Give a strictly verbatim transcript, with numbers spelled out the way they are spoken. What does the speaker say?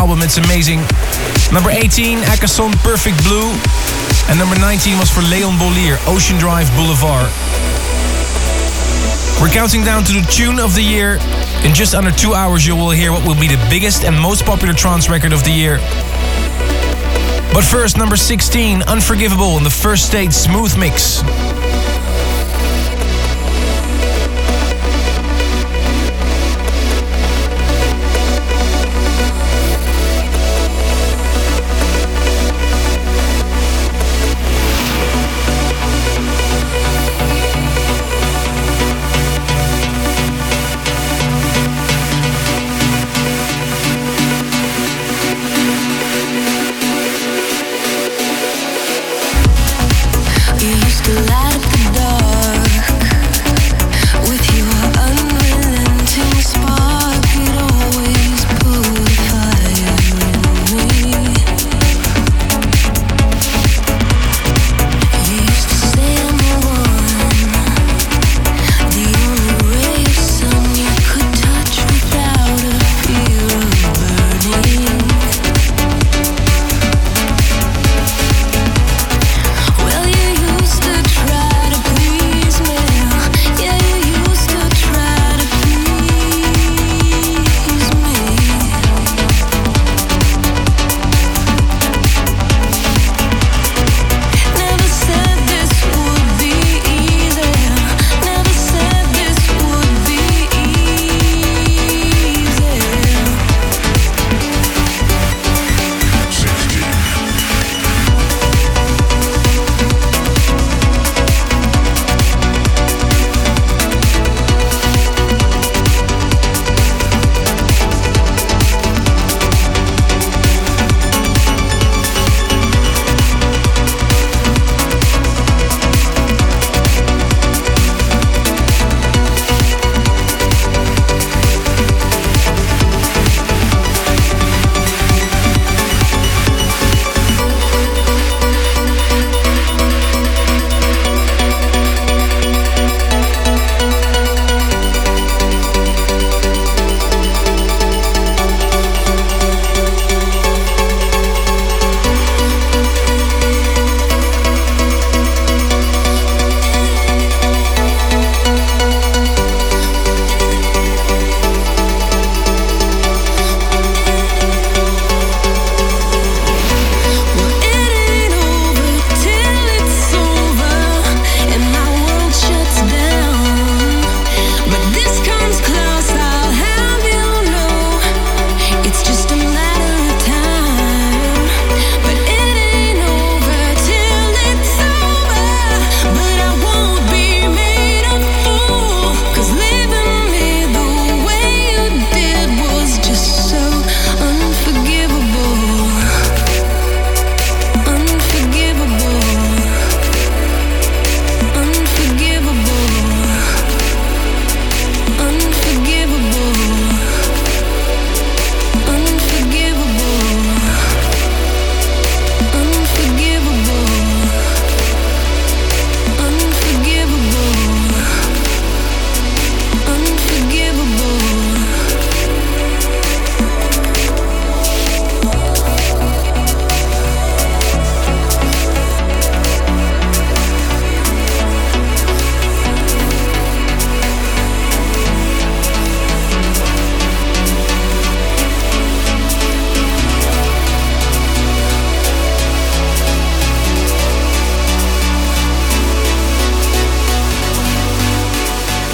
album. It's amazing. Number eighteen, Akasson, Perfect Blue. And number nineteen was for Leon Bolier, Ocean Drive Boulevard. We're counting down to the tune of the year. In just under two hours, you will hear what will be the biggest and most popular trance record of the year. But first, number sixteen, Unforgivable in the First State Smooth Mix.